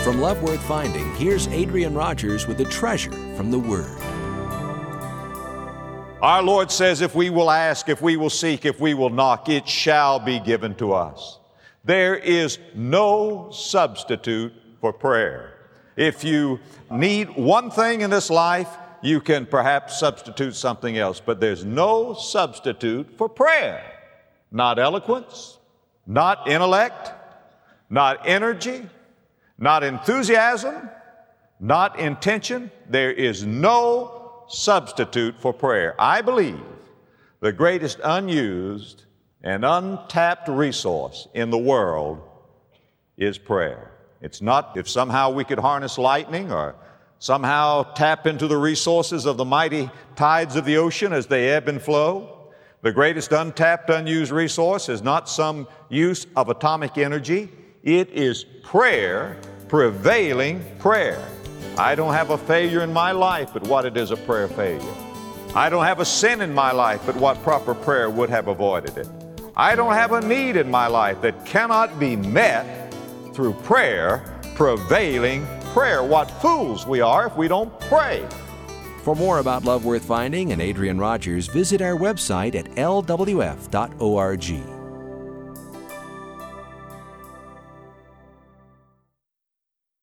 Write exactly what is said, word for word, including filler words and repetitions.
From Love Worth Finding, here's Adrian Rogers with a treasure from the Word. Our Lord says, if we will ask, if we will seek, if we will knock, it shall be given to us. There is no substitute for prayer. If you need one thing in this life, you can perhaps substitute something else, but there's no substitute for prayer. Not eloquence, not intellect, not energy, not enthusiasm, not intention. There is no substitute for prayer. I believe the greatest unused and untapped resource in the world is prayer. It's not if somehow we could harness lightning or somehow tap into the resources of the mighty tides of the ocean as they ebb and flow. The greatest untapped, unused resource is not some use of atomic energy. It is prayer, prevailing prayer. I don't have a failure in my life, but what it is a prayer failure. I don't have a sin in my life, but what proper prayer would have avoided it. I don't have a need in my life that cannot be met through prayer, prevailing prayer. What fools we are if we don't pray. For more about Love Worth Finding and Adrian Rogers, visit our website at L W F dot org.